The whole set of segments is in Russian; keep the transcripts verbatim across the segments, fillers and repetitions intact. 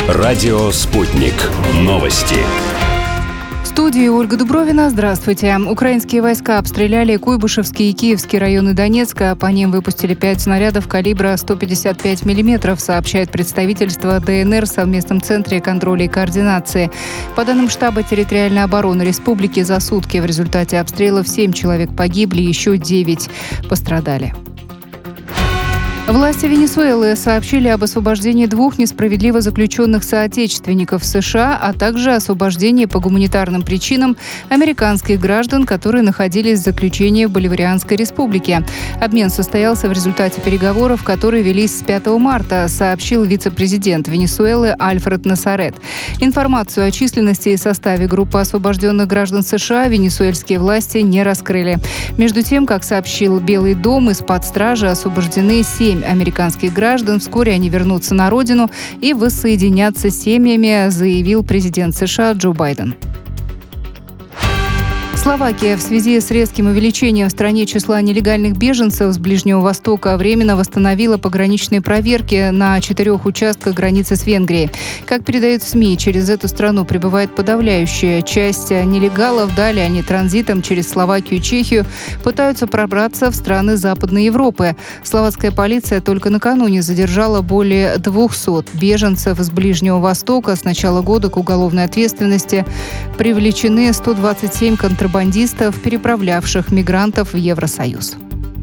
Радио «Спутник». Новости. В студии Ольга Дубровина. Здравствуйте. Украинские войска обстреляли Куйбышевский и Киевский районы Донецка. По ним выпустили пять снарядов калибра сто пятьдесят пять миллиметров, сообщает представительство ДНР в совместном центре контроля и координации. По данным штаба территориальной обороны республики, за сутки в результате обстрелов семь человек погибли, еще девять пострадали. Власти Венесуэлы сообщили об освобождении двух несправедливо заключенных соотечественников в США, а также освобождении по гуманитарным причинам американских граждан, которые находились в заключении в Боливарианской республике. Обмен состоялся в результате переговоров, которые велись с пятого марта, сообщил вице-президент Венесуэлы Альфред Насарет. Информацию о численности и составе группы освобожденных граждан США венесуэльские власти не раскрыли. Между тем, как сообщил Белый дом, из-под стражи освобождены семь американских граждан. Вскоре они вернутся на родину и воссоединятся с семьями, заявил президент США Джо Байден. Словакия в связи с резким увеличением в стране числа нелегальных беженцев с Ближнего Востока временно восстановила пограничные проверки на четырех участках границы с Венгрией. Как передают СМИ, через эту страну прибывает подавляющая часть нелегалов. Далее они транзитом через Словакию и Чехию пытаются пробраться в страны Западной Европы. Словацкая полиция только накануне задержала более двухсот беженцев с Ближнего Востока. С начала года к уголовной ответственности привлечены сто двадцать семь контрабандистов, переправлявших мигрантов в Евросоюз.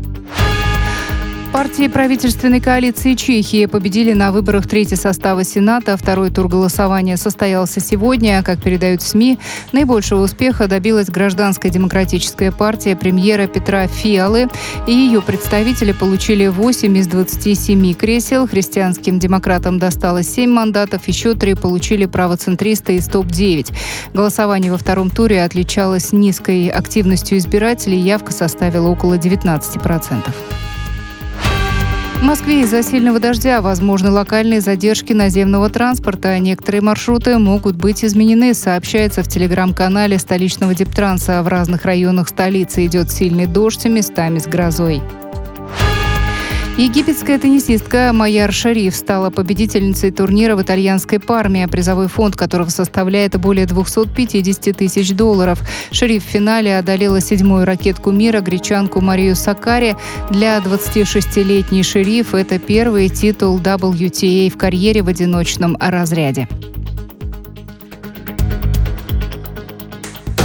Партии правительственной коалиции Чехии победили на выборах третьего состава Сената. Второй тур голосования состоялся сегодня. Как передают СМИ, наибольшего успеха добилась гражданская демократическая партия премьера Петра Фиалы. И ее представители получили восемь из двадцати семи кресел. Христианским демократам досталось семь мандатов, еще три получили правоцентристы из топ девять. Голосование во втором туре отличалось низкой активностью избирателей. Явка составила около девятнадцати процентов. В Москве из-за сильного дождя возможны локальные задержки наземного транспорта. Некоторые маршруты могут быть изменены, сообщается в телеграм-канале столичного Дептранса. В разных районах столицы идет сильный дождь, местами с грозой. Египетская теннисистка Майяр Шариф стала победительницей турнира в итальянской Парме, призовой фонд которого составляет более двухсот пятидесяти тысяч долларов. Шариф в финале одолела седьмую ракетку мира, гречанку Марию Саккари. Для двадцатишестилетней Шариф это первый титул дабл ю ти эй в карьере в одиночном разряде.